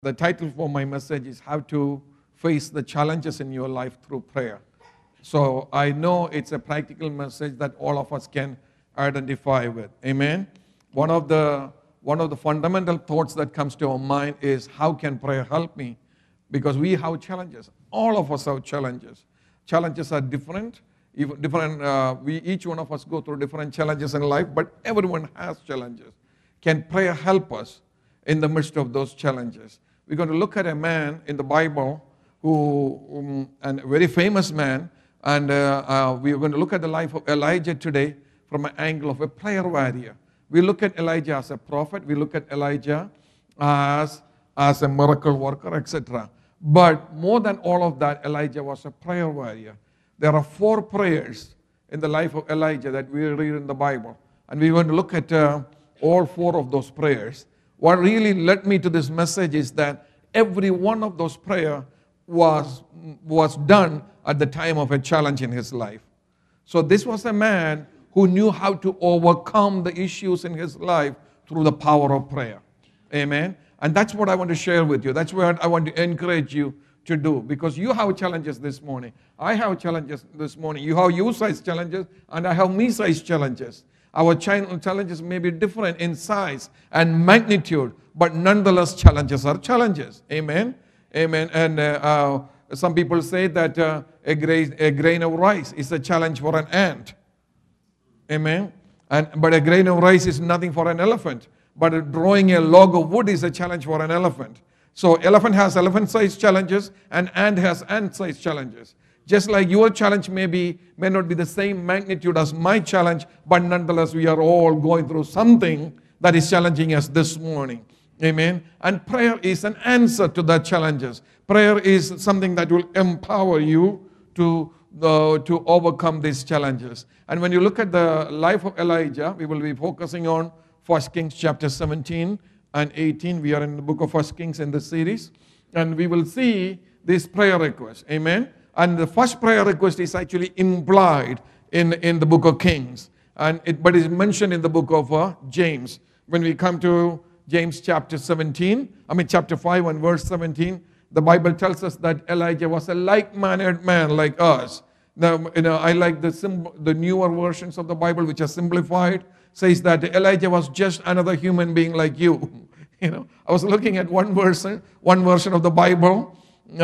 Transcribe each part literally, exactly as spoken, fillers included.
The title for my message is How to Face the Challenges in Your Life Through Prayer. So I know it's a practical message that all of us can identify with. Amen. One of the one of the fundamental thoughts that comes to our mind is, how can prayer help me? Because we have challenges. All of us have challenges. Challenges are different. Even different. Uh, we each one of us go through different challenges in life, but everyone has challenges. Can prayer help us in the midst of those challenges? We're going to look at a man in the Bible who, um, and a very famous man, and uh, uh, we're going to look at the life of Elijah today from an angle of a prayer warrior. We look at Elijah as a prophet, we look at Elijah as, as a miracle worker, et cetera. But more than all of that, Elijah was a prayer warrior. There are four prayers in the life of Elijah that we read in the Bible, and we're going to look at uh, all four of those prayers. What really led me to this message is that every one of those prayers was, was done at the time of a challenge in his life. So this was a man who knew how to overcome the issues in his life through the power of prayer. Amen. And that's what I want to share with you. That's what I want to encourage you to do, because you have challenges this morning. I have challenges this morning. You have you-sized challenges, and I have me-sized challenges. Our challenges may be different in size and magnitude, but nonetheless, challenges are challenges. Amen? Amen. And uh, uh, some people say that uh, a, grain, a grain of rice is a challenge for an ant. Amen? And, but a grain of rice is nothing for an elephant. But drawing a log of wood is a challenge for an elephant. So elephant has elephant-sized challenges, and ant has ant-sized challenges. Just like your challenge may be, may not be the same magnitude as my challenge, but nonetheless we are all going through something that is challenging us this morning. Amen. And prayer is an answer to that challenges. Prayer is something that will empower you to, uh, to overcome these challenges. And when you look at the life of Elijah, we will be focusing on First Kings chapter seventeen and eighteen. We are in the book of First Kings in this series. And we will see this prayer request. Amen. And the first prayer request is actually implied in, in the book of Kings. And it, but it's mentioned in the book of uh, James. When we come to James chapter seventeen, I mean chapter five and verse seventeen, the Bible tells us that Elijah was a like-mannered man like us. Now, you know, I like the, sim- the newer versions of the Bible which are simplified, says that Elijah was just another human being like you. You know, I was looking at one version, one version of the Bible, uh,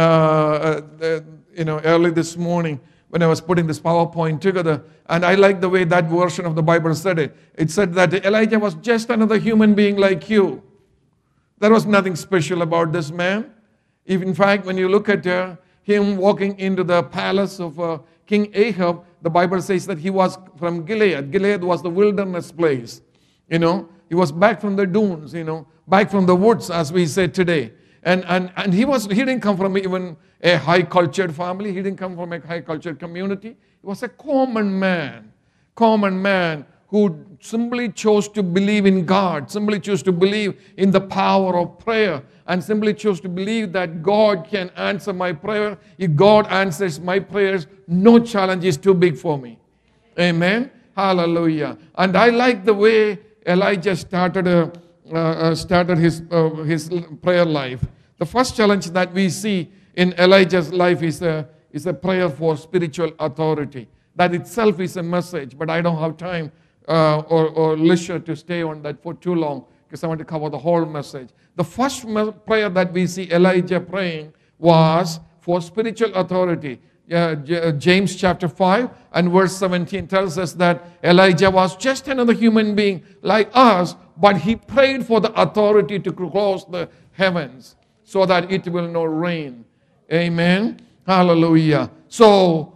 uh, you know, early this morning when I was putting this PowerPoint together, and I like the way that version of the Bible said it. It said that Elijah was just another human being like you. There was nothing special about this man. If in fact, when you look at uh, him walking into the palace of uh, King Ahab, the Bible says that he was from Gilead. Gilead was the wilderness place. You know, he was back from the dunes, you know, back from the woods, as we say today. And, and, and he was he didn't come from even a high-cultured family. He didn't come from a high-cultured community. He was a common man, common man who simply chose to believe in God, simply chose to believe in the power of prayer, and simply chose to believe that God can answer my prayer. If God answers my prayers, no challenge is too big for me. Amen? Hallelujah. And I like the way Elijah started a Uh, uh, started his, uh, his prayer life. The first challenge that we see in Elijah's life is a, is a prayer for spiritual authority. That itself is a message, but I don't have time uh, or, or leisure to stay on that for too long because I want to cover the whole message. The first me- prayer that we see Elijah praying was for spiritual authority. Uh, J- James chapter five and verse seventeen tells us that Elijah was just another human being like us, but he prayed for the authority to close the heavens so that it will not rain. Amen. Hallelujah. So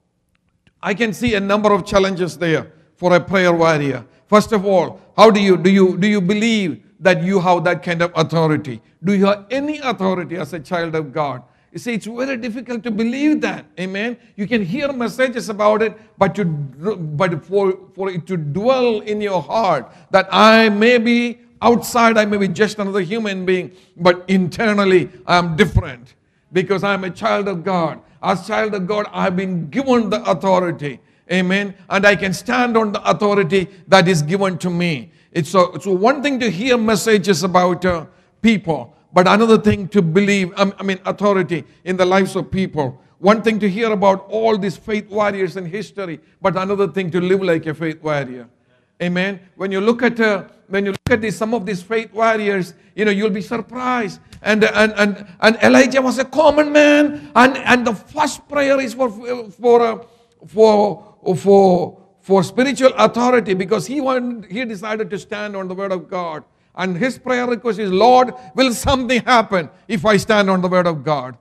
I can see a number of challenges there for a prayer warrior. First of all, how do you do you do you believe that you have that kind of authority? Do you have any authority as a child of God? You see, it's very difficult to believe that. Amen. You can hear messages about it, but to but for, for it to dwell in your heart that I may be outside, I may be just another human being, but internally I am different because I am a child of God. As child of God, I have been given the authority. Amen. And I can stand on the authority that is given to me. It's so, so one thing to hear messages about uh, people. but another thing to believe, um, I mean, authority in the lives of people. One thing to hear about all these faith warriors in history, but another thing to live like a faith warrior. Amen. When you look at uh, when you look at these, some of these faith warriors, you know, you'll be surprised. And and and and Elijah was a common man, and and the first prayer is for for uh, for for for spiritual authority, because he wanted, he decided to stand on the word of God. And his prayer request is, Lord, will something happen if I stand on the word of God?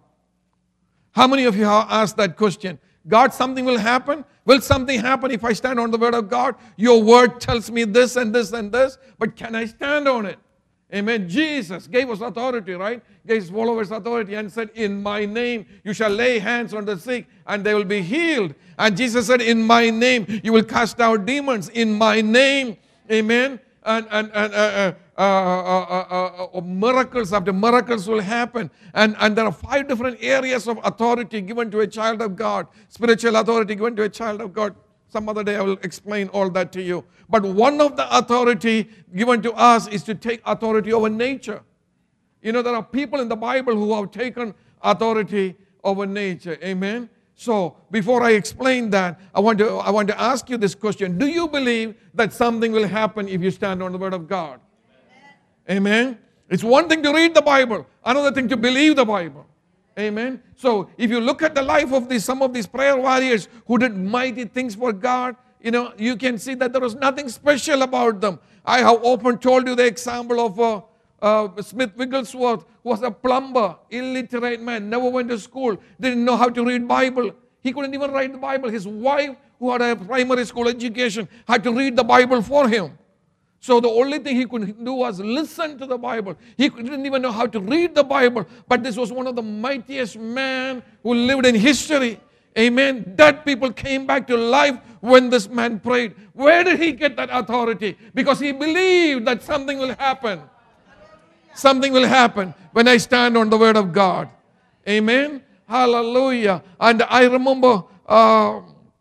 How many of you have asked that question? God, something will happen? Will something happen if I stand on the word of God? Your word tells me this and this and this, but can I stand on it? Amen. Jesus gave us authority, right? Gave his followers authority and said, in my name you shall lay hands on the sick and they will be healed. And Jesus said, in my name you will cast out demons. In my name, amen. And, and, and uh, uh, uh, uh, uh, uh, miracles after miracles will happen. And, and there are five different areas of authority given to a child of God. Spiritual authority given to a child of God. Some other day I will explain all that to you. But one of the authority given to us is to take authority over nature. You know, there are people in the Bible who have taken authority over nature. Amen. So, before I explain that, I want to I want to ask you this question. Do you believe that something will happen if you stand on the word of God? Amen. Amen. It's one thing to read the Bible, another thing to believe the Bible. Amen. So, if you look at the life of these, some of these prayer warriors who did mighty things for God, you know, you can see that there was nothing special about them. I have often told you the example of uh, uh, Smith Wigglesworth, who was a plumber, illiterate man, never went to school, didn't know how to read Bible. He couldn't even write the Bible. His wife, who had a primary school education, had to read the Bible for him. So the only thing he could do was listen to the Bible. He didn't even know how to read the Bible. But this was one of the mightiest men who lived in history. Amen. Dead people came back to life when this man prayed. Where did he get that authority? Because he believed that something will happen. Something will happen when I stand on the word of God. Amen. Hallelujah. And I remember, uh,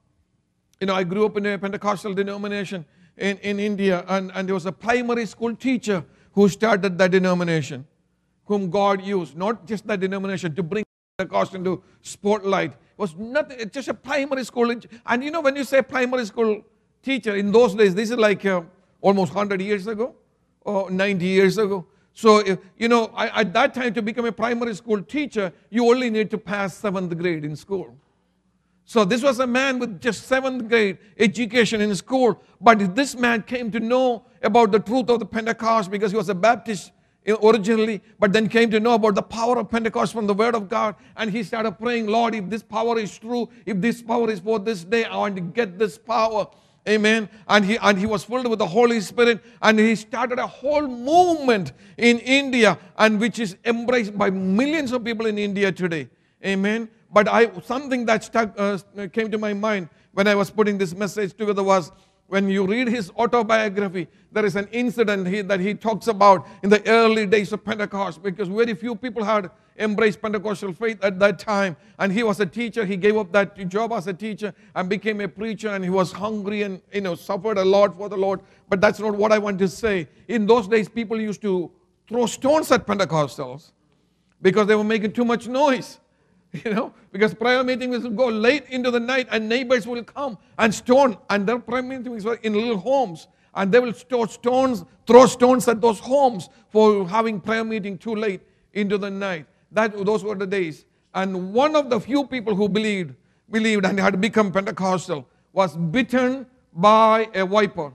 you know, I grew up in a Pentecostal denomination in, in India, and, and there was a primary school teacher who started that denomination, whom God used, not just that denomination, to bring Pentecost into spotlight. It was nothing, it's just a primary school. And you know, when you say primary school teacher, in those days, this is like uh, almost one hundred years ago, or ninety years ago. So, if, you know, I, at that time, to become a primary school teacher, you only need to pass seventh grade in school. So this was a man with just seventh grade education in school. But this man came to know about the truth of the Pentecost because he was a Baptist originally, but then came to know about the power of Pentecost from the word of God. And he started praying, Lord, if this power is true, if this power is for this day, I want to get this power. Amen. And he, and he was filled with the Holy Spirit, and he started a whole movement in India, and which is embraced by millions of people in India today. Amen. But I, something that stuck, uh, came to my mind when I was putting this message together was, when you read his autobiography, there is an incident he, that he talks about in the early days of Pentecost, because very few people had embraced Pentecostal faith at that time. And he was a teacher. He gave up that job as a teacher and became a preacher, and he was hungry and, you know, suffered a lot for the Lord. But that's not what I want to say. In those days, people used to throw stones at Pentecostals because they were making too much noise. You know, because prayer meetings will go late into the night, and neighbors will come and stone. And their prayer meetings were in little homes. And they will store stones, throw stones at those homes for having prayer meeting too late into the night. That, those were the days. And one of the few people who believed, believed and had become Pentecostal was bitten by a viper.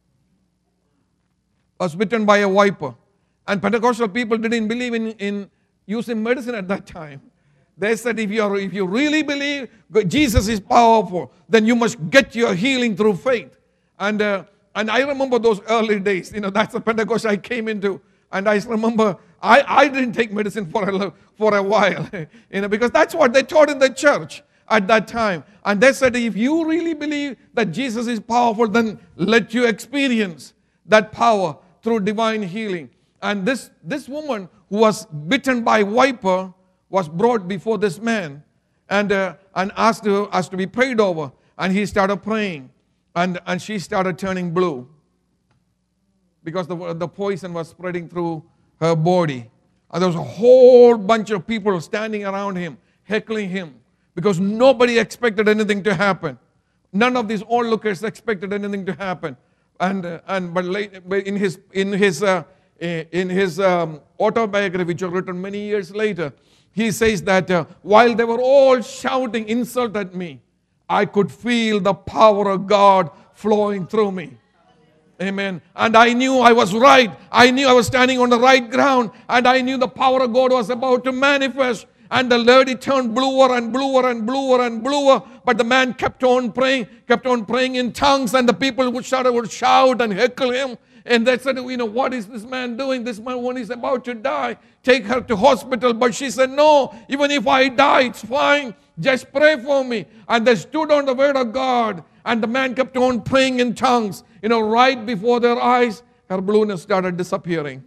Was bitten by a viper. And Pentecostal people didn't believe in, in using medicine at that time. They said, if you, are, if you really believe Jesus is powerful, then you must get your healing through faith. And uh, and I remember those early days. You know, that's the Pentecost I came into. And I remember I, I didn't take medicine for a, for a while. You know, because that's what they taught in the church at that time. And they said, if you really believe that Jesus is powerful, then let you experience that power through divine healing. And this, this woman who was bitten by viper was brought before this man and, uh, and asked, to, asked to be prayed over. And he started praying. And, and she started turning blue because the, the poison was spreading through her body. And there was a whole bunch of people standing around him, heckling him, because nobody expected anything to happen. None of these onlookers expected anything to happen. And uh, and but, late, but in his in his uh, in his um, autobiography, which was written many years later, he says that uh, while they were all shouting insult at me, I could feel the power of God flowing through me. Amen. And I knew I was right. I knew I was standing on the right ground. And I knew the power of God was about to manifest. And the lady turned bluer and bluer and bluer and bluer. But the man kept on praying, kept on praying in tongues. And the people would shout, would shout and heckle him. And they said, you know, what is this man doing? This man, when he's about to die, take her to hospital. But she said, no, even if I die, it's fine. Just pray for me. And they stood on the word of God. And the man kept on praying in tongues. You know, right before their eyes, her blueness started disappearing.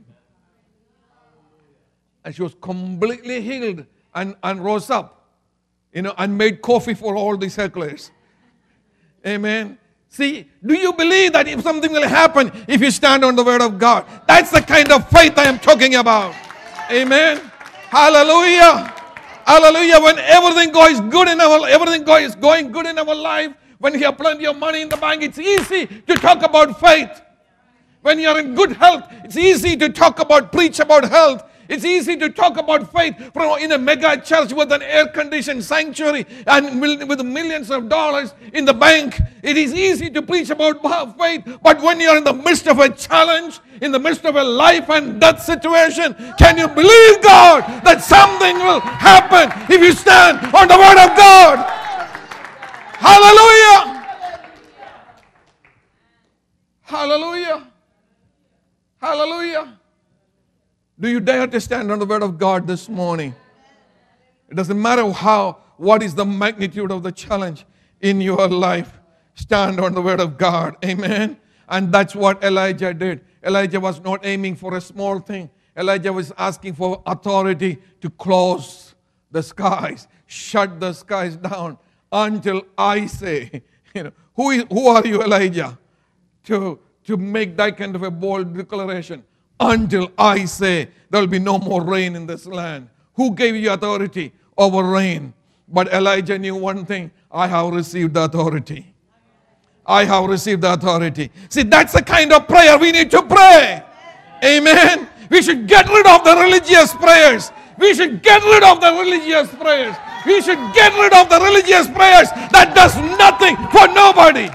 And she was completely healed and, and rose up, you know, and made coffee for all these hecklers. Amen. See, do you believe that if something will happen if you stand on the word of God? That's the kind of faith I am talking about. Amen. Hallelujah. Hallelujah. When everything goes good in our everything goes going good in our life, when you have plenty of money in the bank, it's easy to talk about faith. When you're in good health, it's easy to talk about, preach about health. It's easy to talk about faith from in a mega church with an air-conditioned sanctuary and with millions of dollars in the bank. It is easy to preach about faith. But when you're in the midst of a challenge, in the midst of a life and death situation, can you believe God that something will happen if you stand on the word of God? Hallelujah! Hallelujah! Hallelujah! Do you dare to stand on the word of God this morning? It doesn't matter how, what is the magnitude of the challenge in your life. Stand on the word of God. Amen. And that's what Elijah did. Elijah was not aiming for a small thing. Elijah was asking for authority to close the skies, shut the skies down until I say, you know, who is, who are you, Elijah, to, to make that kind of a bold declaration? Until I say there will be no more rain in this land. Who gave you authority over rain? But Elijah knew one thing. I have received the authority. I have received the authority. See, that's the kind of prayer we need to pray. Amen. We should get rid of the religious prayers. We should get rid of the religious prayers. We should get rid of the religious prayers that does nothing for nobody.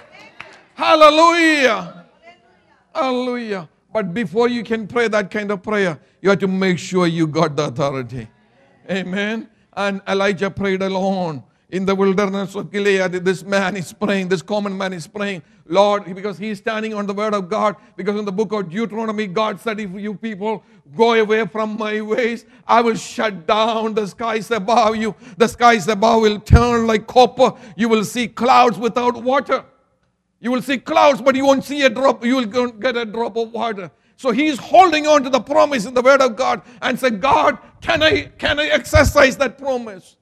Hallelujah. Hallelujah. But before you can pray that kind of prayer, you have to make sure you got the authority. Amen. And Elijah prayed alone in the wilderness of Gilead. This man is praying, this common man is praying, Lord, because he is standing on the word of God. Because in the book of Deuteronomy, God said, if you people go away from my ways, I will shut down the skies above you. The skies above will turn like copper. You will see clouds without water. You will see clouds, but you won't see a drop. You will get a drop of water. So he's holding on to the promise in the word of God and say, God, can I, can I exercise that promise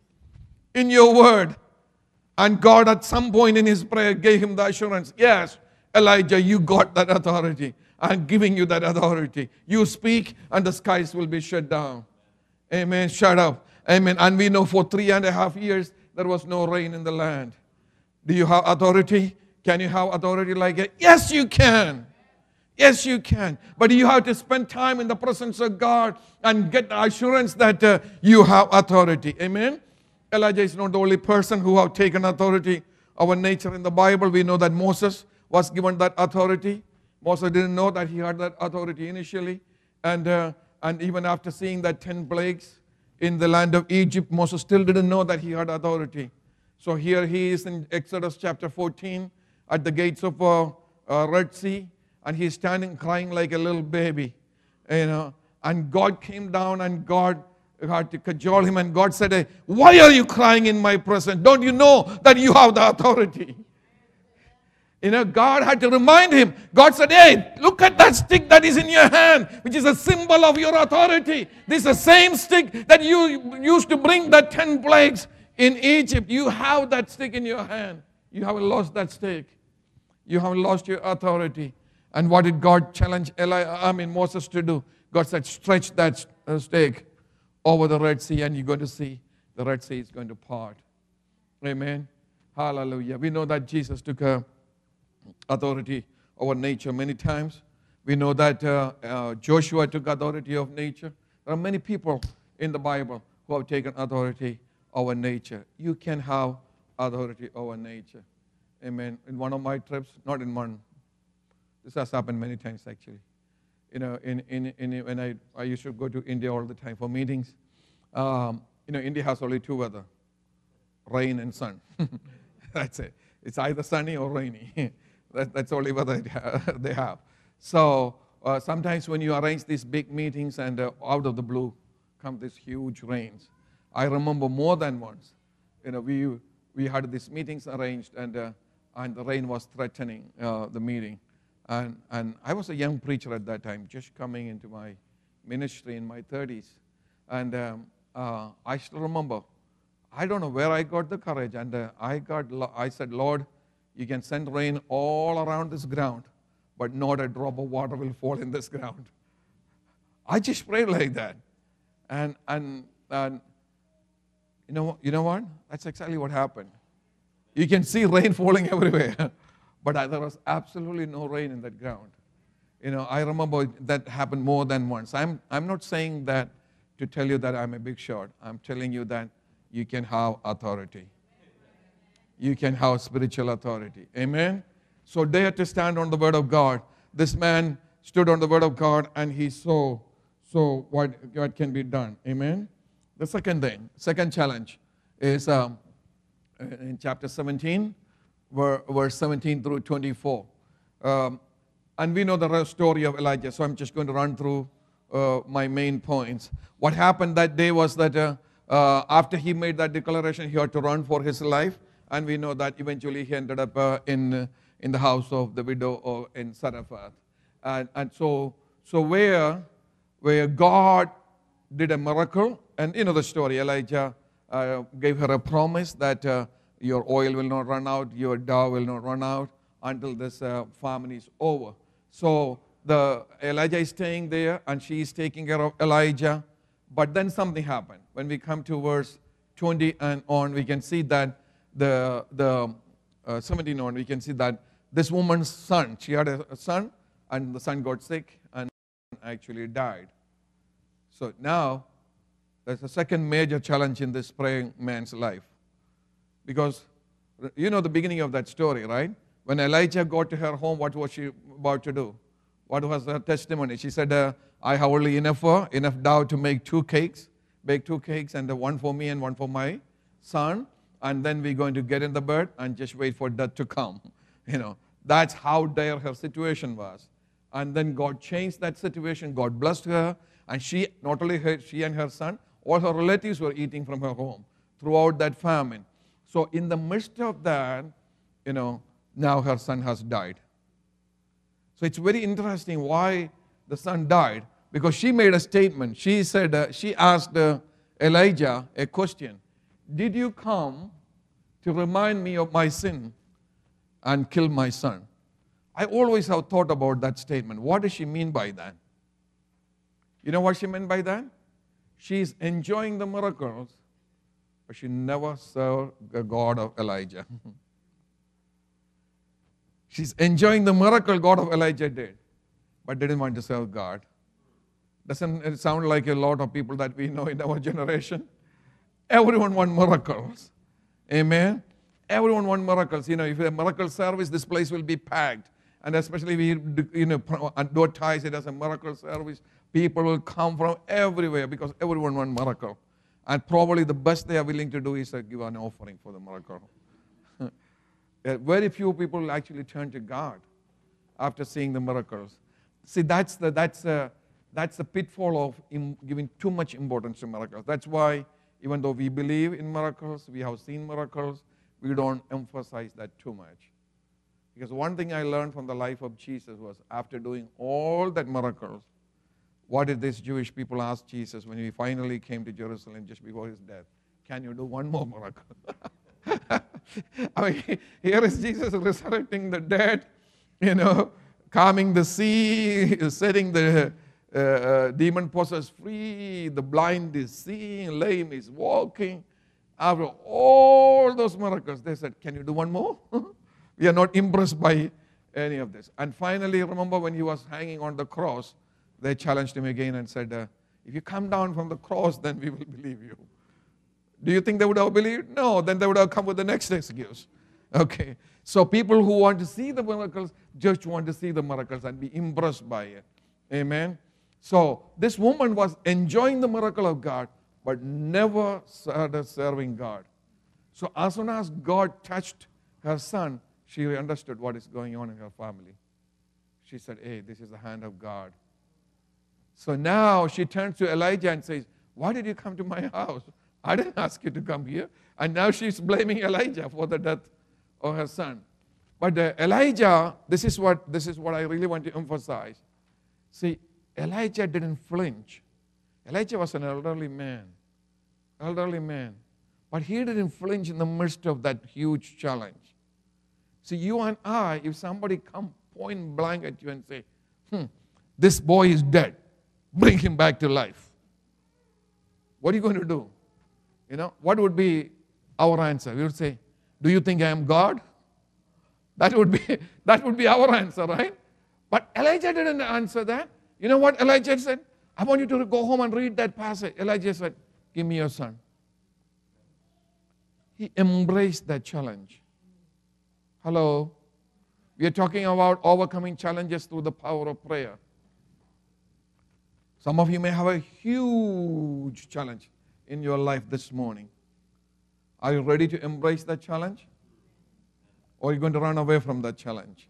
in your word? And God at some point in his prayer gave him the assurance, yes, Elijah, you got that authority. I'm giving you that authority. You speak and the skies will be shut down. Amen. Shut up. Amen. And we know for three and a half years there was no rain in the land. Do you have authority? Can you have authority like it? Yes, you can. Yes, you can. But you have to spend time in the presence of God and get the assurance that uh, you have authority. Amen? Elijah is not the only person who have taken authority. Our nature in the Bible, we know that Moses was given that authority. Moses didn't know that he had that authority initially. And, uh, and even after seeing that ten plagues in the land of Egypt, Moses still didn't know that he had authority. So here he is in Exodus chapter fourteen. At the gates of uh, uh, Red Sea, and he's standing crying like a little baby, you know. And God came down, and God had to cajole him, and God said, hey, why are you crying in my presence? Don't you know that you have the authority? You know, God had to remind him. God said, hey, look at that stick that is in your hand, which is a symbol of your authority. This is the same stick that you used to bring the ten plagues in Egypt. You have that stick in your hand. You haven't lost that stick. You have lost your authority. And what did God challenge Eli, I mean Moses to do? God said, stretch that a stake over the Red Sea, and you're going to see the Red Sea is going to part. Amen. Hallelujah. We know that Jesus took uh, authority over nature many times. We know that uh, uh, Joshua took authority of nature. There are many people in the Bible who have taken authority over nature. You can have authority over nature. Amen. In one of my trips, not in one, this has happened many times actually. You know, in, in, in when I, I used to go to India all the time for meetings. Um, you know, India has only two weather, rain and sun. That's it. It's either sunny or rainy. that, that's only weather they have. So uh, sometimes when you arrange these big meetings and uh, out of the blue come these huge rains. I remember more than once, you know, we we had these meetings arranged and uh, and the rain was threatening uh, the meeting. And, and I was a young preacher at that time, just coming into my ministry in my thirties. And um, uh, I still remember, I don't know where I got the courage. And uh, I, got, I said, Lord, you can send rain all around this ground, but not a drop of water will fall in this ground. I just prayed like that. And, and, and you know, you know what? That's exactly what happened. You can see rain falling everywhere. But there was absolutely no rain in that ground. You know, I remember that happened more than once. I'm, I'm not saying that to tell you that I'm a big shot. I'm telling you that you can have authority. You can have spiritual authority. Amen? So dare to stand on the word of God. This man stood on the word of God and he saw, saw what, what can be done. Amen? The second thing, second challenge is um, in chapter seventeen. Verse seventeen through twenty-four. Um, and we know the story of Elijah, so I'm just going to run through uh, my main points. What happened that day was that uh, uh, after he made that declaration, he had to run for his life. And we know that eventually he ended up uh, in, uh, in the house of the widow or in Zarephath. And, and so, so where, where God did a miracle, and you know the story, Elijah uh, gave her a promise that uh, your oil will not run out, your dough will not run out until this uh, famine is over. So the Elijah is staying there and she is taking care of Elijah. But then something happened. When we come to verse twenty and on, we can see that the, the uh, seventeen on, we can see that this woman's son, she had a, a son and the son got sick and actually died. So now there's a second major challenge in this praying man's life. Because you know the beginning of that story, right? When Elijah got to her home, what was she about to do? What was her testimony? She said, uh, I have only enough, uh, enough dough to make two cakes, bake two cakes, and uh, one for me and one for my son. And then we're going to get in the bed and just wait for death to come. You know, that's how dire her situation was. And then God changed that situation. God blessed her. And she, not only her, she and her son, all her relatives were eating from her home throughout that famine. So in the midst of that, you know, now her son has died. So it's very interesting why the son died. Because she made a statement. She said, uh, she asked uh, Elijah a question. Did you come to remind me of my sin and kill my son? I always have thought about that statement. What does she mean by that? You know what she meant by that? She's enjoying the miracles, but she never served the God of Elijah. She's enjoying the miracle God of Elijah did, but didn't want to serve God. Doesn't it sound like a lot of people that we know in our generation? Everyone wants miracles. Amen? Everyone wants miracles. You know, if a miracle service, this place will be packed. And especially we, you know, advertise it as a miracle service. People will come from everywhere because everyone wants miracle. And probably the best they are willing to do is to give an offering for the miracle. Very few people will actually turn to God after seeing the miracles. See, that's the, that's the, that's the pitfall of in giving too much importance to miracles. That's why even though we believe in miracles, we have seen miracles, we don't emphasize that too much. Because one thing I learned from the life of Jesus was after doing all that miracles, what did these Jewish people ask Jesus when he finally came to Jerusalem just before his death? Can you do one more miracle? I mean, here is Jesus resurrecting the dead, you know, calming the sea, setting the, uh, uh, demon possessed free, the blind is seeing, lame is walking. After all those miracles, they said, can you do one more? We are not impressed by any of this. And finally, remember when he was hanging on the cross, they challenged him again and said, uh, if you come down from the cross, then we will believe you. Do you think they would have believed? No, then they would have come with the next excuse. Okay, so people who want to see the miracles just want to see the miracles and be impressed by it. Amen. So this woman was enjoying the miracle of God, but never started serving God. So as soon as God touched her son, she understood what is going on in her family. She said, hey, this is the hand of God. So now she turns to Elijah and says, why did you come to my house? I didn't ask you to come here. And now she's blaming Elijah for the death of her son. But uh, Elijah, this is what this is what I really want to emphasize. See, Elijah didn't flinch. Elijah was an elderly man. Elderly man. But he didn't flinch in the midst of that huge challenge. See, you and I, if somebody come point blank at you and say, hmm, this boy is dead, bring him back to life. What are you going to do? You know, what would be our answer? We would say, do you think I am God? That would be, that would be our answer, right? But Elijah didn't answer that. You know what Elijah said? I want you to go home and read that passage. Elijah said, give me your son. He embraced that challenge. Hello? We are talking about overcoming challenges through the power of prayer. Some of you may have a huge challenge in your life this morning. Are you ready to embrace that challenge? Or are you going to run away from that challenge?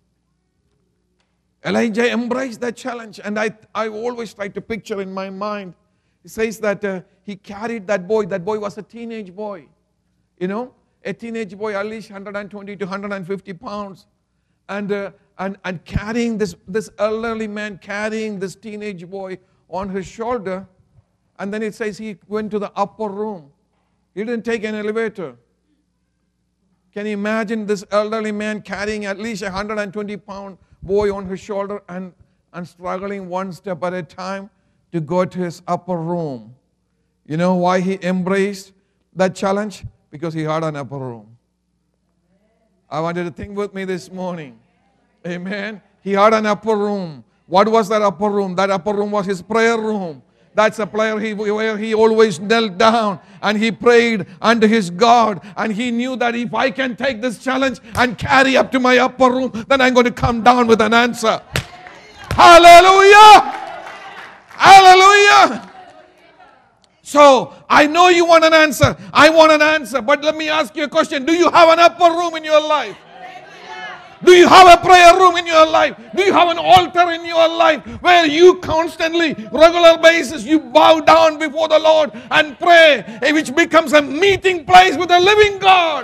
Elijah embraced that challenge, and I, I always try to picture in my mind. He says that uh, he carried that boy. That boy was a teenage boy. You know, a teenage boy, at least one hundred twenty to one hundred fifty pounds. And, uh, and, and carrying this, this elderly man, carrying this teenage boy on his shoulder. And then it says he went to the upper room. He didn't take an elevator. Can you imagine this elderly man carrying at least a one hundred twenty pound boy on his shoulder and, and struggling one step at a time to go to his upper room? You know why he embraced that challenge? Because he had an upper room. I want you to think with me this morning. Amen. He had an upper room. What was that upper room? That upper room was his prayer room. That's a prayer he, where he always knelt down and he prayed unto his God. And he knew that if I can take this challenge and carry up to my upper room, then I'm going to come down with an answer. Hallelujah! Hallelujah! So, I know you want an answer. I want an answer. But let me ask you a question. Do you have an upper room in your life? Do you have a prayer room in your life? Do you have an altar in your life where you constantly, regular basis, you bow down before the Lord and pray, which becomes a meeting place with the living God?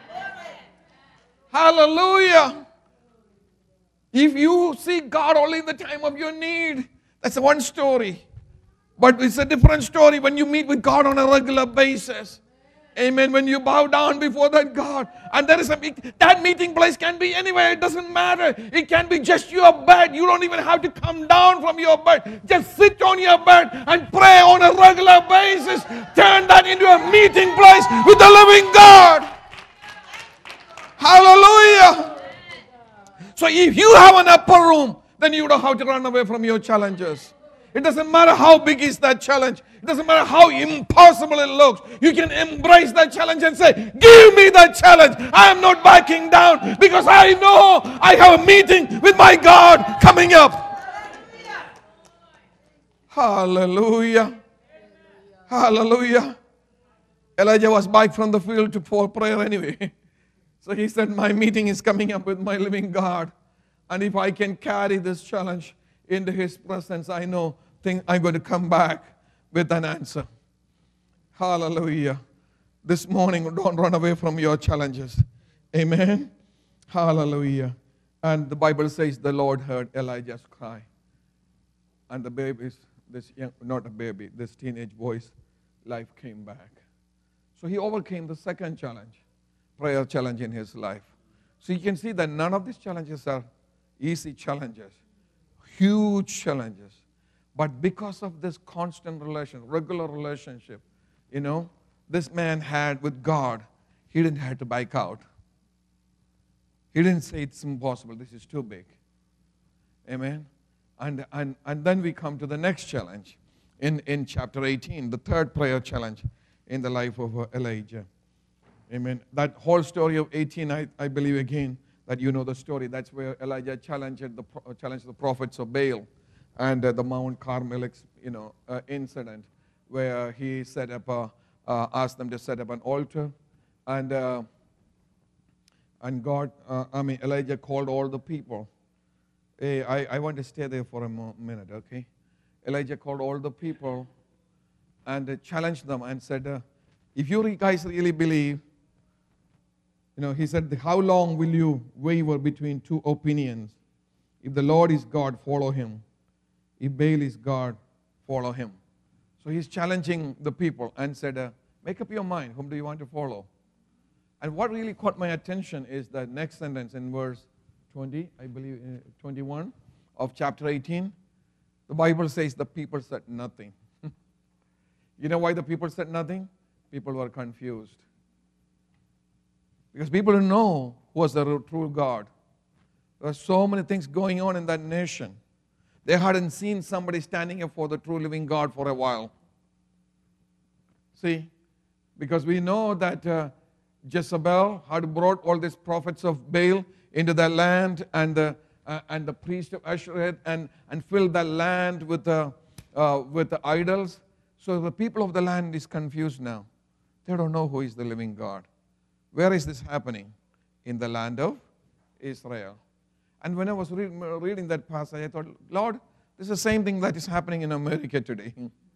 Hallelujah. If you see God only in the time of your need, that's one story. But it's a different story when you meet with God on a regular basis. Amen. When you bow down before that God, and there is a that meeting place can be anywhere. It doesn't matter. It can be just your bed. You don't even have to come down from your bed. Just sit on your bed and pray on a regular basis. Turn that into a meeting place with the living God. Hallelujah. So if you have an upper room, then you don't have to run away from your challenges. It doesn't matter how big is that challenge. It doesn't matter how impossible it looks. You can embrace that challenge and say, give me that challenge. I am not backing down because I know I have a meeting with my God coming up. Hallelujah. Hallelujah. Elijah was back from the field to for prayer anyway. So he said, my meeting is coming up with my living God. And if I can carry this challenge into his presence, I know think I'm going to come back with an answer. Hallelujah. This morning, don't run away from your challenges. Amen. Hallelujah. And the Bible says the Lord heard Elijah's cry. And the baby's, this young, not a baby, this teenage boy's life came back. So he overcame the second challenge, prayer challenge in his life. So you can see that none of these challenges are easy challenges. Huge challenges. But because of this constant relation, regular relationship, you know, this man had with God, he didn't have to back out. He didn't say it's impossible, this is too big. Amen. And, and, and then we come to the next challenge in, in chapter eighteen, the third prayer challenge in the life of uh, Elijah. Amen. That whole story of eighteen, I, I believe again, that you know the story. That's where Elijah challenged the, challenged the prophets of Baal and uh, the Mount Carmel you know, uh, incident where he set up a, uh, asked them to set up an altar. And, uh, and God, uh, I mean, Elijah called all the people. Hey, I, I want to stay there for a mo- minute, okay? Elijah called all the people and uh, challenged them and said, uh, if you guys really believe, you know, he said, how long will you waver between two opinions? If the Lord is God, follow him. If Baal is God, follow him. So he's challenging the people and said, uh, make up your mind, whom do you want to follow? And what really caught my attention is the next sentence in verse twenty, I believe, uh, twenty-one of chapter eighteen. The Bible says the people said nothing. You know why the people said nothing? People were confused. Because people didn't know who was the true God. There were so many things going on in that nation. They hadn't seen somebody standing up for the true living God for a while. See, because we know that uh, Jezebel had brought all these prophets of Baal into the land and the, uh, and the priest of Asherah and, and filled the land with the, uh, with the idols. So the people of the land is confused now. They don't know who is the living God. Where is this happening? In the land of Israel. And when I was read, reading that passage, I thought, Lord, this is the same thing that is happening in America today.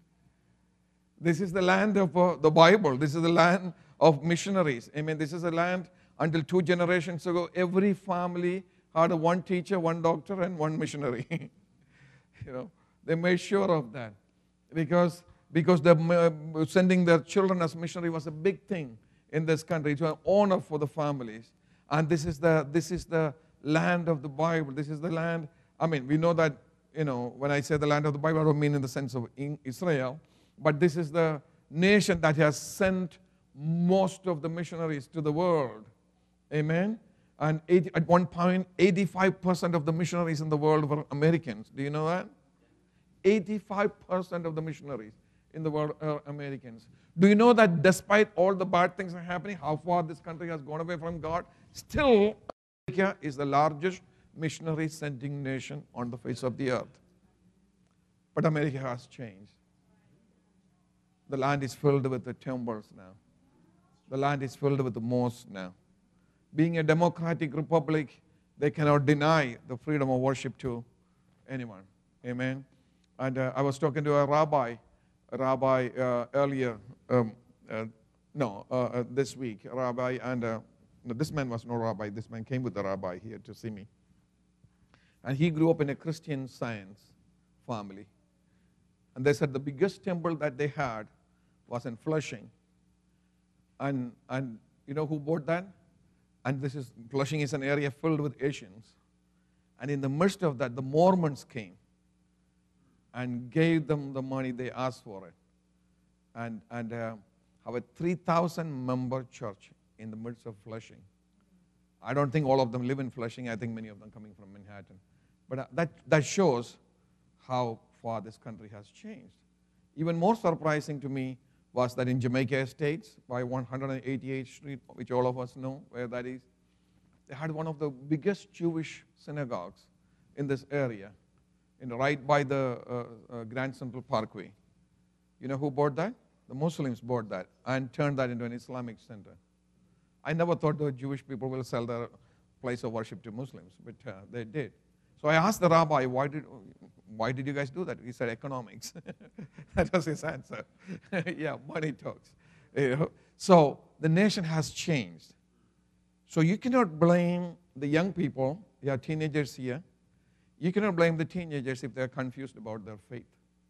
This is the land of uh, the Bible. This is the land of missionaries. I mean, this is a land until two generations ago, every family had a one teacher, one doctor, and one missionary. You know, they made sure of that because because the, uh, sending their children as missionary was a big thing in this country. It was an honor for the families. And this is the this is the land of the Bible. This is the land. I mean, we know that, you know, when I say the land of the Bible, I don't mean in the sense of Israel, but this is the nation that has sent most of the missionaries to the world. Amen? And eighty, at one point, eighty-five percent of the missionaries in the world were Americans. Do you know that? eighty-five percent of the missionaries in the world are Americans. Do you know that despite all the bad things that are happening, how far this country has gone away from God, still America is the largest missionary sending nation on the face of the earth. But America has changed. The land is filled with the temples now. The land is filled with the mosques now. Being a democratic republic, they cannot deny the freedom of worship to anyone. Amen. And uh, I was talking to a rabbi, a rabbi uh, earlier, um, uh, no, uh, uh, this week, a rabbi, and uh, no, this man was no rabbi. This man came with the rabbi here to see me. And he grew up in a Christian Science family. And they said the biggest temple that they had was in Flushing. And, and you know who bought that? And this is, Flushing is an area filled with Asians. And in the midst of that, the Mormons came and gave them the money they asked for it. And, and uh, have a three thousand member church in the midst of Flushing. I don't think all of them live in Flushing. I think many of them coming from Manhattan. But uh, that, that shows how far this country has changed. Even more surprising to me was that in Jamaica Estates, by one hundred eighty-eighth Street, which all of us know where that is, they had one of the biggest Jewish synagogues in this area, in, right by the uh, uh, Grand Central Parkway. You know who bought that? The Muslims bought that and turned that into an Islamic center. I never thought the Jewish people will sell their place of worship to Muslims, but uh, they did. So I asked the rabbi, why did, why did you guys do that? He said, economics. That was his answer. Yeah, money talks. You know? So the nation has changed. So you cannot blame the young people. You have teenagers here. You cannot blame the teenagers if they're confused about their faith.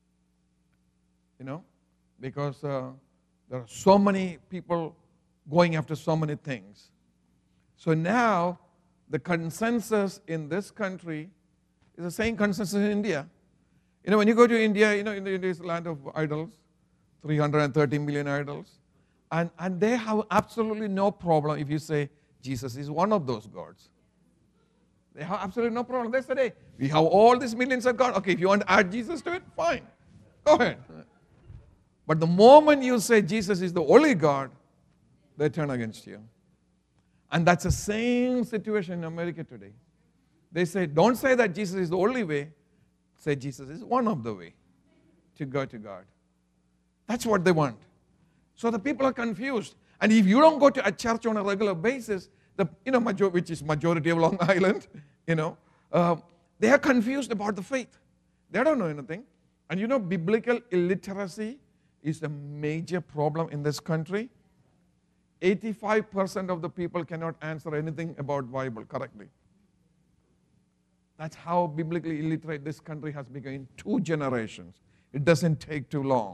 You know, because uh, there are so many people going after so many things. So now the consensus in this country is the same consensus in India. You know, when you go to India, you know, India is a land of idols, three hundred thirty million idols. And, and they have absolutely no problem if you say Jesus is one of those gods. They have absolutely no problem. They said, hey, we have all these millions of gods. Okay, if you want to add Jesus to it, fine. Go ahead. But the moment you say Jesus is the only God, they turn against you. And that's the same situation in America today. They say, don't say that Jesus is the only way. Say Jesus is one of the way to go to God. That's what they want. So the people are confused. And if you don't go to a church on a regular basis, the you know major, which is majority of Long Island, you know, uh, they are confused about the faith. They don't know anything. And you know, biblical illiteracy is a major problem in this country. eighty-five percent of the people cannot answer anything about Bible correctly. That's how biblically illiterate this country has become in two generations. It doesn't take too long.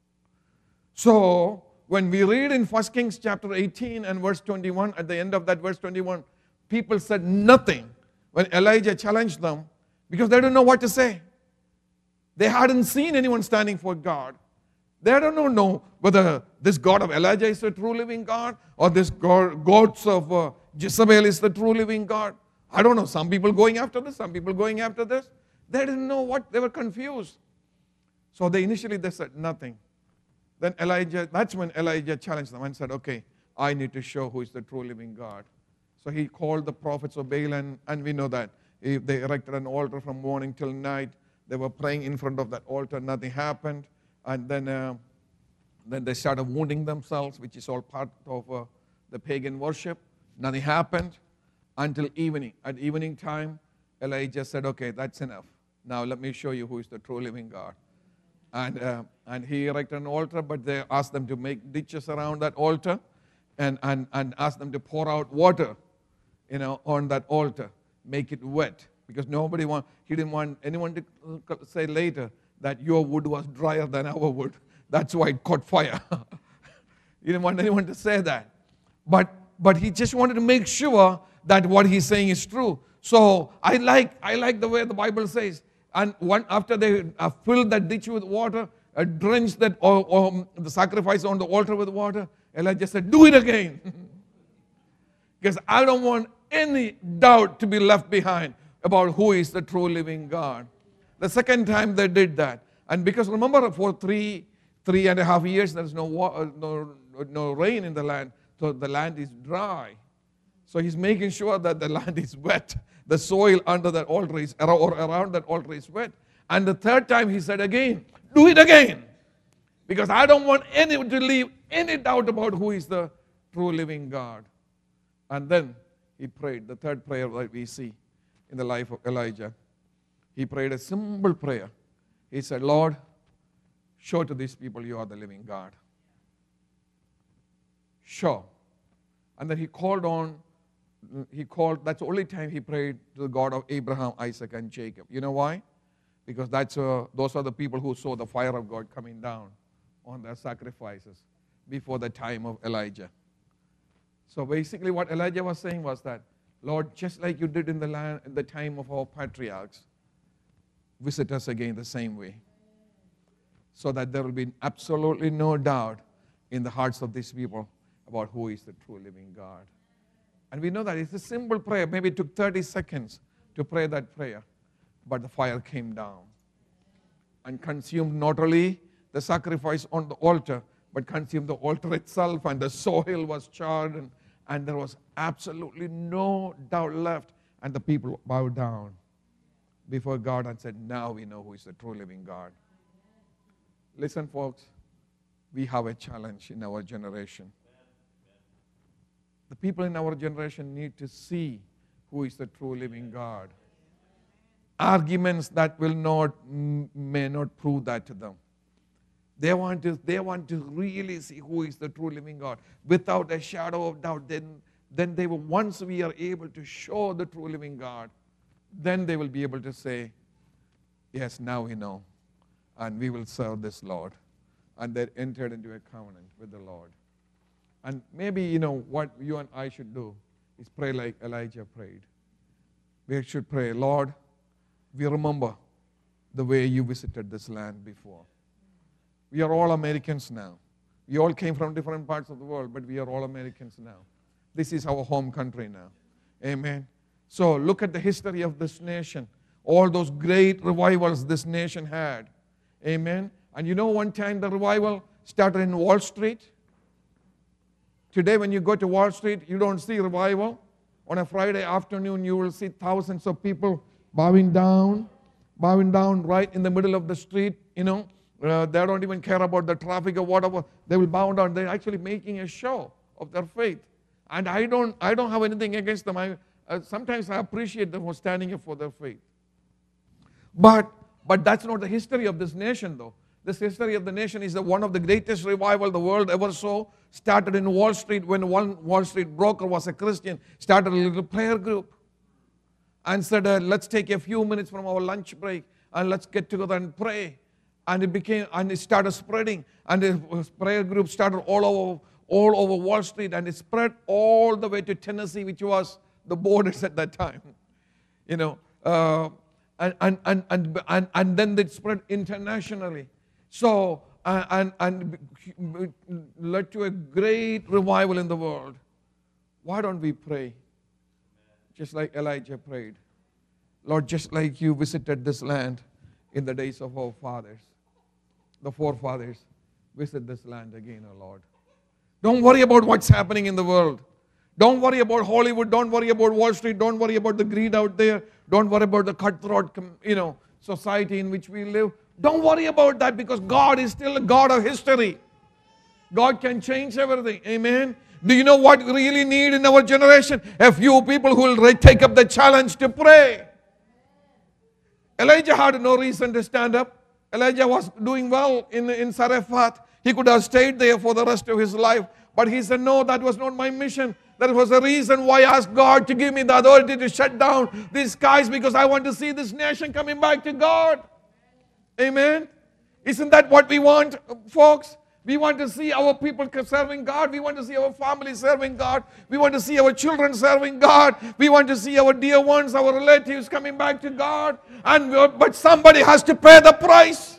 So, when we read in First Kings chapter eighteen and verse twenty-one, at the end of that verse twenty-one, people said nothing when Elijah challenged them because they don't know what to say. They hadn't seen anyone standing for God. They don't know whether this God of Elijah is the true living God or this God, gods of uh, Jezebel is the true living God. I don't know. Some people going after this, some people going after this. They didn't know what, they were confused. So they initially they said nothing. Then Elijah, that's when Elijah challenged them and said, okay, I need to show who is the true living God. So he called the prophets of Baal, and, and we know that. If they erected an altar from morning till night. They were praying in front of that altar, nothing happened. And then, uh, then they started wounding themselves, which is all part of uh, the pagan worship. Nothing happened until evening. At evening time, Elijah said, okay, that's enough. Now let me show you who is the true living God. And, uh, and he erected an altar, but they asked them to make ditches around that altar and, and, and asked them to pour out water, you know, on that altar, make it wet. Because nobody want, he didn't want anyone to say later that your wood was drier than our wood. That's why it caught fire. He didn't want anyone to say that. But, but he just wanted to make sure that what he's saying is true. So I like, I like the way the Bible says. And one, after they uh, filled that ditch with water, uh, drenched that or, or the sacrifice on the altar with water, Elijah said, do it again. Because I don't want any doubt to be left behind about who is the true living God. The second time they did that. And because remember, for three, three and a half years, there's no, no, no rain in the land. So the land is dry. So he's making sure that the land is wet. The soil under that altar is, or around that altar is wet. And the third time he said again, do it again. Because I don't want anyone to leave any doubt about who is the true living God. And then he prayed the third prayer that we see in the life of Elijah. He prayed a simple prayer. He said, Lord, show to these people you are the living God. Show. And then he called on, he called, that's the only time he prayed to the God of Abraham, Isaac, and Jacob. You know why? Because that's uh, those are the people who saw the fire of God coming down on their sacrifices before the time of Elijah. So basically what Elijah was saying was that, Lord, just like you did in the, land, in the time of our patriarchs, visit us again the same way. So that there will be absolutely no doubt in the hearts of these people about who is the true living God. And we know that it's a simple prayer. Maybe it took thirty seconds to pray that prayer. But the fire came down and consumed not only the sacrifice on the altar, but consumed the altar itself, and the soil was charred, and, and there was absolutely no doubt left. And the people bowed down before God and said, now we know who is the true living God. Listen, folks, we have a challenge in our generation. The people in our generation need to see who is the true living God. Arguments that will not, may not prove that to them. They want to, they want to really see who is the true living God. Without a shadow of doubt, then, then they will, once we are able to show the true living God, then they will be able to say, yes, now we know, and we will serve this Lord. And they entered into a covenant with the Lord. And maybe, you know, what you and I should do is pray like Elijah prayed. We should pray, Lord, we remember the way you visited this land before. We are all Americans now. We all came from different parts of the world, but we are all Americans now. This is our home country now. Amen. So look at the history of this nation. All those great revivals this nation had. Amen. And you know, one time the revival started in Wall Street. Today when you go to Wall Street, you don't see revival. On a Friday afternoon, you will see thousands of people bowing down, bowing down right in the middle of the street, you know. Uh, they don't even care about the traffic or whatever. They will bow down. They're actually making a show of their faith. And I don't, I don't have anything against them. I, uh, sometimes I appreciate them for standing up for their faith. But, but that's not the history of this nation, though. This history of the nation is the, one of the greatest revival the world ever saw. Started in Wall Street when one Wall Street broker was a Christian. Started a little prayer group. And said, uh, let's take a few minutes from our lunch break and let's get together and pray. And it became, and it started spreading. And the prayer group started all over, all over Wall Street. And it spread all the way to Tennessee, which was the borders at that time. You know, uh, and, and, and, and, and, and then it spread internationally. So, uh, and, and led to a great revival in the world. Why don't we pray? Just like Elijah prayed. Lord, just like you visited this land in the days of our fathers, the forefathers, visit this land again, O Lord. Don't worry about what's happening in the world. Don't worry about Hollywood. Don't worry about Wall Street. Don't worry about the greed out there. Don't worry about the cutthroat, you know, society in which we live. Don't worry about that, because God is still a God of history. God can change everything. Amen. Do you know what we really need in our generation? A few people who will take up the challenge to pray. Elijah had no reason to stand up. Elijah was doing well in, in Zarephath. He could have stayed there for the rest of his life. But he said, no, that was not my mission. That was the reason why I asked God to give me the authority to shut down these skies, because I want to see this nation coming back to God. Amen. Isn't that what we want, folks? We want to see our people serving God. We want to see our family serving God. We want to see our children serving God. We want to see our dear ones, our relatives coming back to God. And but somebody has to pay the price.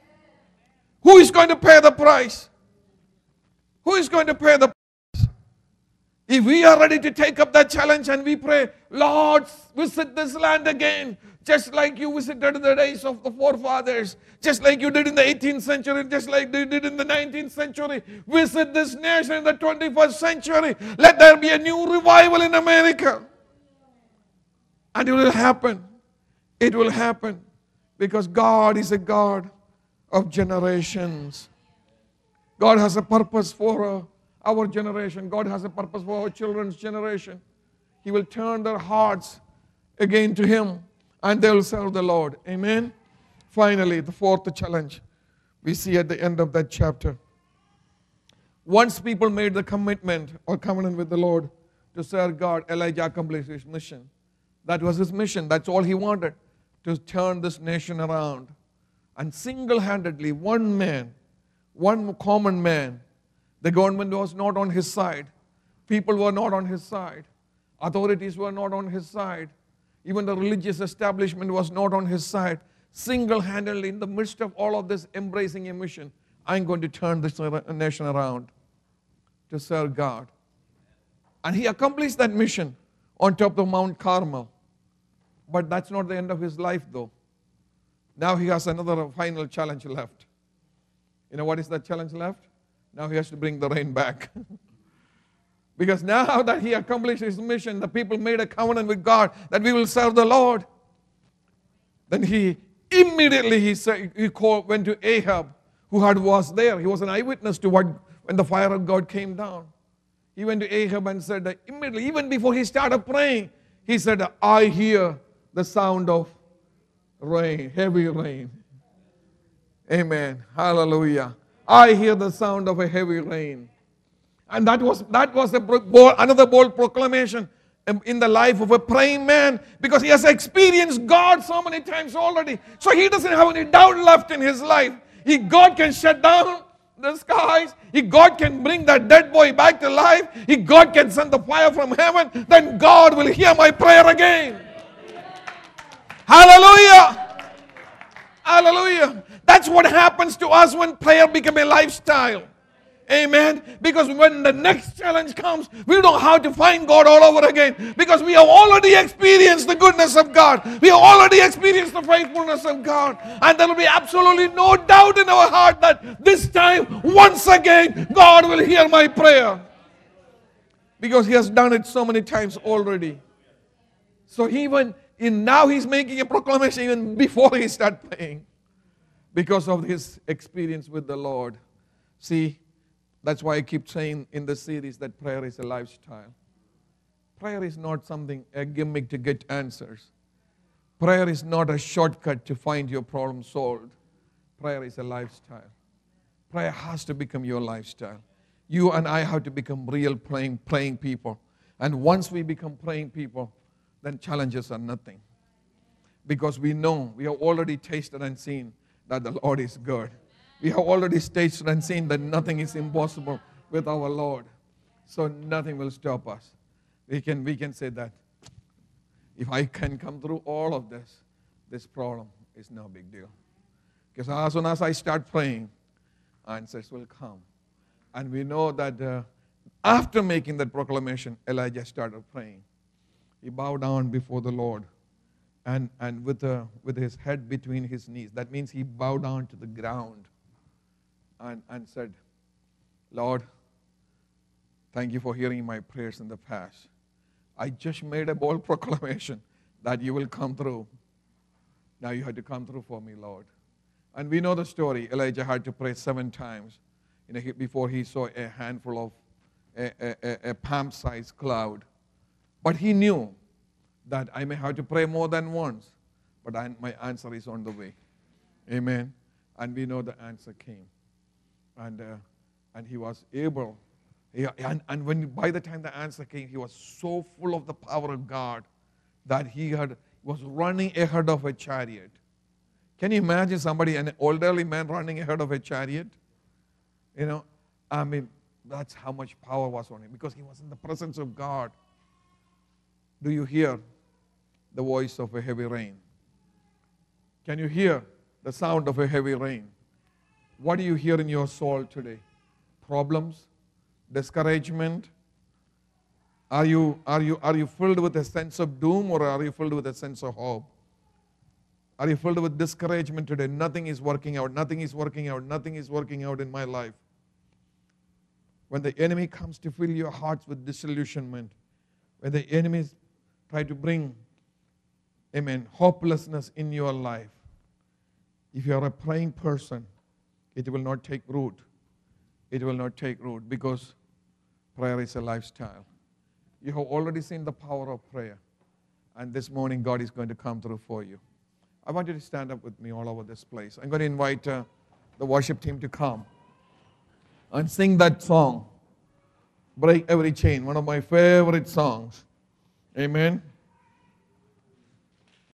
Who is going to pay the price? Who is going to pay the price? If we are ready to take up that challenge and we pray, Lord, visit this land again. Just like you visited in the days of the forefathers, just like you did in the eighteenth century, just like you did in the nineteenth century. Visit this nation in the twenty-first century. Let there be a new revival in America. And it will happen. It will happen. Because God is a God of generations. God has a purpose for uh, our generation. God has a purpose for our children's generation. He will turn their hearts again to Him, and they will serve the Lord. Amen. Finally, the fourth challenge we see at the end of that chapter. Once people made the commitment or covenant with the Lord to serve God, Elijah accomplished his mission. That was his mission. That's all he wanted, to turn this nation around. And single-handedly, one man, one common man, the government was not on his side. People were not on his side. Authorities were not on his side. Even the religious establishment was not on his side. Single-handedly, in the midst of all of this, embracing a mission, I'm going to turn this nation around to serve God. And he accomplished that mission on top of Mount Carmel. But that's not the end of his life, though. Now he has another final challenge left. You know what is that challenge left? Now he has to bring the rain back. Because now that he accomplished his mission, the people made a covenant with God that we will serve the Lord. Then he immediately he said, he called, went to Ahab, who had was there. He was an eyewitness to what when the fire of God came down. He went to Ahab and said that immediately, even before he started praying, he said, I hear the sound of rain, heavy rain. Amen. Hallelujah. I hear the sound of a heavy rain. And that was that was a bold, another bold proclamation in the life of a praying man, because he has experienced God so many times already. So he doesn't have any doubt left in his life. He, God can shut down the skies. He, God can bring that dead boy back to life. He, God can send the fire from heaven. Then God will hear my prayer again. Hallelujah. Hallelujah. That's what happens to us when prayer becomes a lifestyle. Amen. Because when the next challenge comes, we don't have to find God all over again. Because we have already experienced the goodness of God. We have already experienced the faithfulness of God. And there will be absolutely no doubt in our heart that this time, once again, God will hear my prayer. Because He has done it so many times already. So even in now He's making a proclamation even before He starts praying. Because of His experience with the Lord. See, that's why I keep saying in the series that prayer is a lifestyle. Prayer is not something, a gimmick to get answers. Prayer is not a shortcut to find your problem solved. Prayer is a lifestyle. Prayer has to become your lifestyle. You and I have to become real praying, praying people. And once we become praying people, then challenges are nothing. Because we know, we have already tasted and seen that the Lord is good. We have already tasted and seen that nothing is impossible with our Lord. So nothing will stop us. We can, we can say that if I can come through all of this, this problem is no big deal. Because as soon as I start praying, answers will come. And we know that uh, after making that proclamation, Elijah started praying. He bowed down before the Lord and, and with, uh, with his head between his knees. That means he bowed down to the ground. And, and said, Lord, thank you for hearing my prayers in the past. I just made a bold proclamation that you will come through. Now you had to come through for me, Lord. And we know the story. Elijah had to pray seven times you know, before he saw a handful of a, a, a, a palm-sized cloud. But he knew that I may have to pray more than once, but I, my answer is on the way. Amen. And we know the answer came. And, uh, and he was able, he, and, and when by the time the answer came, he was so full of the power of God that he had was running ahead of a chariot. Can you imagine somebody, an elderly man running ahead of a chariot? You know, I mean, that's how much power was on him because he was in the presence of God. Do you hear the voice of a heavy rain? Can you hear the sound of a heavy rain? What do you hear in your soul today? Problems? Discouragement? Are you, are you, are you filled with a sense of doom or are you filled with a sense of hope? Are you filled with discouragement today? Nothing is working out, nothing is working out, nothing is working out in my life. When the enemy comes to fill your hearts with disillusionment, when the enemies try to bring, amen, hopelessness in your life, if you are a praying person, it will not take root. It will not take root because prayer is a lifestyle. You have already seen the power of prayer. And this morning, God is going to come through for you. I want you to stand up with me all over this place. I'm going to invite uh, the worship team to come and sing that song, Break Every Chain, one of my favorite songs. Amen.